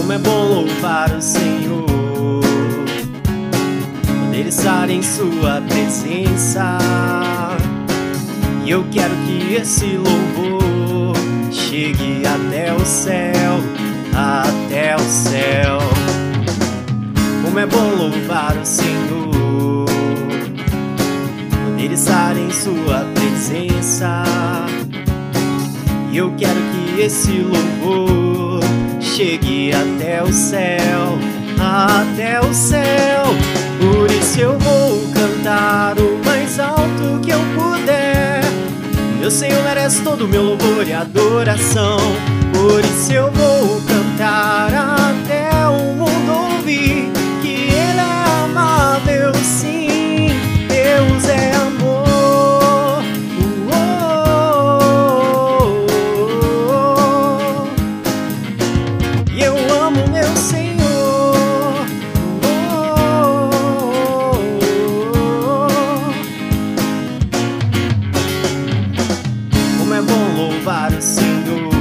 Como é bom louvar o Senhor, poder estar em sua presença. E eu quero que esse louvor chegue até o céu, até o céu. Como é bom louvar o Senhor, poder estar em sua presença. E eu quero que esse louvor chegue até o céu, até o céu. Por isso eu vou cantar o mais alto que eu puder. Meu Senhor merece todo o meu louvor e adoração. Por isso eu vou cantar até o mundo ouvir que Ele é amável, sim, Deus é amor. E eu amo meu Senhor. Como é bom louvar o Senhor,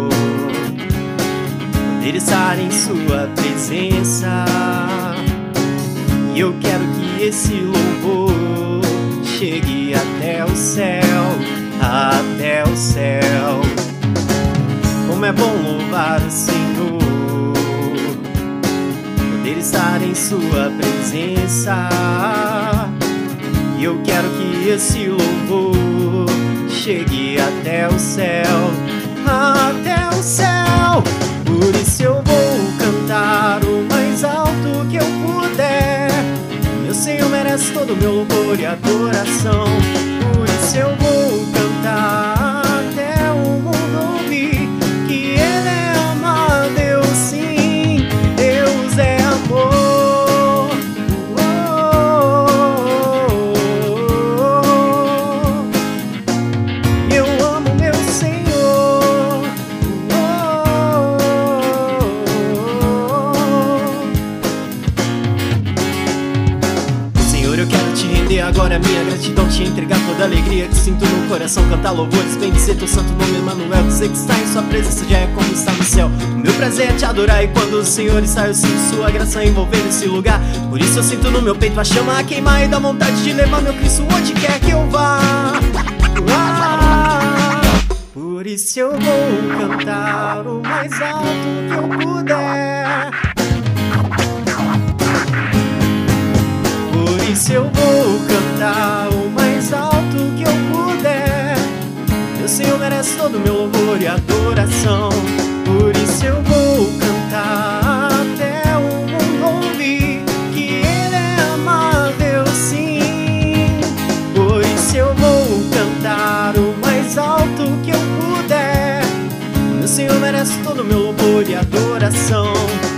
poder estar em sua presença. E eu quero que esse louvor chegue até o céu, até o céu. Como é bom louvar o Senhor, poder estar em sua presença. E eu quero que esse louvor chegue até o céu, até o céu. Por isso eu vou cantar o mais alto que eu puder. Meu Senhor merece todo o meu louvor e adoração. Por isso eu vou cantar até o mundo ouvir que Ele é amável, sim, Deus é amor. Eu amo meu Senhor. Senhor, eu quero te render agora a minha gratidão, te entregar toda a alegria que sinto no coração, cantar louvores, bendizer teu santo nome, Emmanuel. Dizer que está em sua presença já é como está no céu. O meu prazer é te adorar e quando o Senhor está eu sinto sua graça envolvendo esse lugar. Por isso eu sinto no meu peito a chama a queimar e dá vontade de levar meu Cristo onde quer que eu vá. Por isso eu vou cantar o mais alto que eu puder. Por isso eu vou cantar o mais alto que eu puder. Meu Senhor merece todo o meu louvor e adoração. Por isso eu vou cantar até o mundo ouvir que Ele é amável, sim. Por isso eu vou cantar o mais alto que eu puder. Meu Senhor merece todo o meu louvor e adoração.